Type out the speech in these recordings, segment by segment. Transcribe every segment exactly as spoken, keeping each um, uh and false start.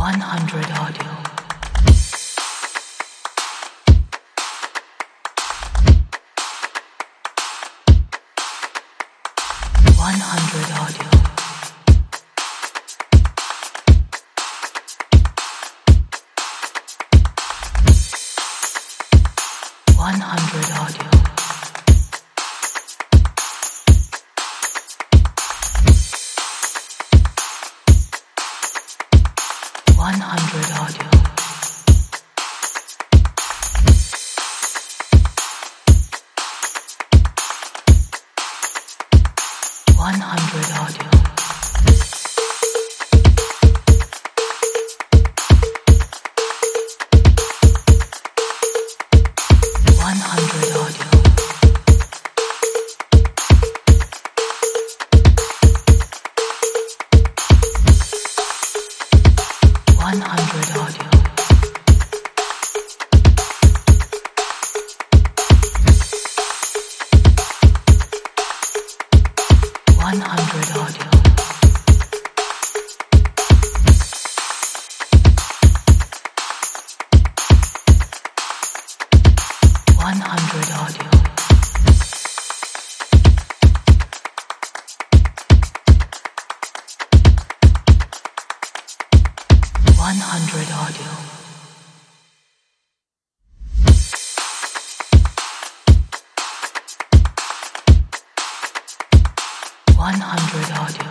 one hundred audio. one hundred audio. one hundred audio. one hundred audio. one hundred audio. one hundred audio. one hundred audio. one hundred audio. one hundred audio. one hundred audio. one hundred audio.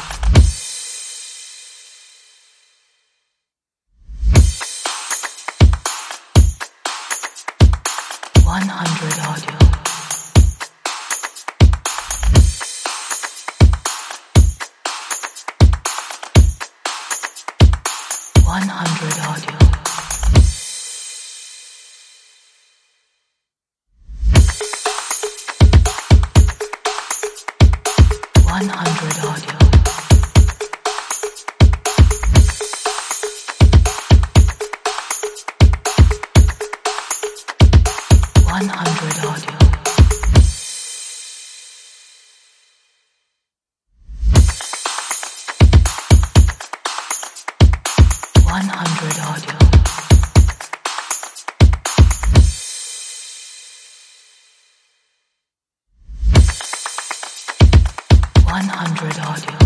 one hundred audio. one hundred audio. one hundred audio. one hundred audio. one hundred audio. one hundred audio.